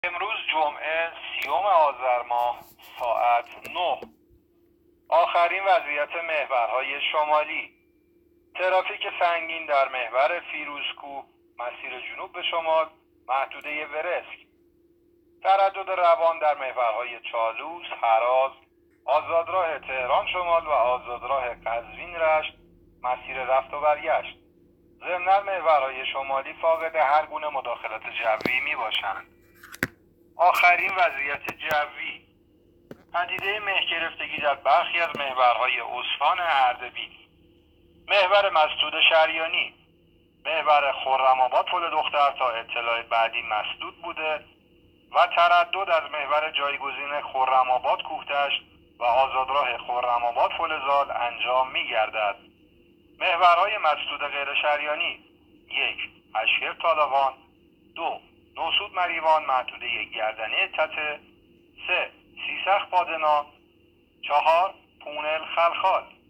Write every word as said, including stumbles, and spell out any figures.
امروز جمعه سیوم آذر ماه ساعت نه. آخرین وضعیت محورهای شمالی. ترافیک سنگین در محور فیروزکوه مسیر جنوب به شمال محدوده ورسک. تردد روان در محورهای چالوس، هراز، آزادراه تهران شمال و آزادراه قزوین رشت مسیر رفت و برگشت. ضمن محورهای شمالی فاقد هر گونه مداخلات جوی می باشند. آخرین وضعیت جوی. پدیده مه گرفتگی در برخی از محورهای استان اردبیل. محور مسدود شریانی. محور خرم‌آباد پل دختر تا اطلاع بعدی مسدود بوده و تردد از محور جایگزین خرم‌آباد کوهتشت و آزادراه خرم‌آباد فلزال انجام می گردد. محورهای مسدود غیر شریانی: یک اشکر طالقان، دو نوسود مریوان محدوده گردنه تته، سه سیسخ پادنا، چهار پونل خلخال.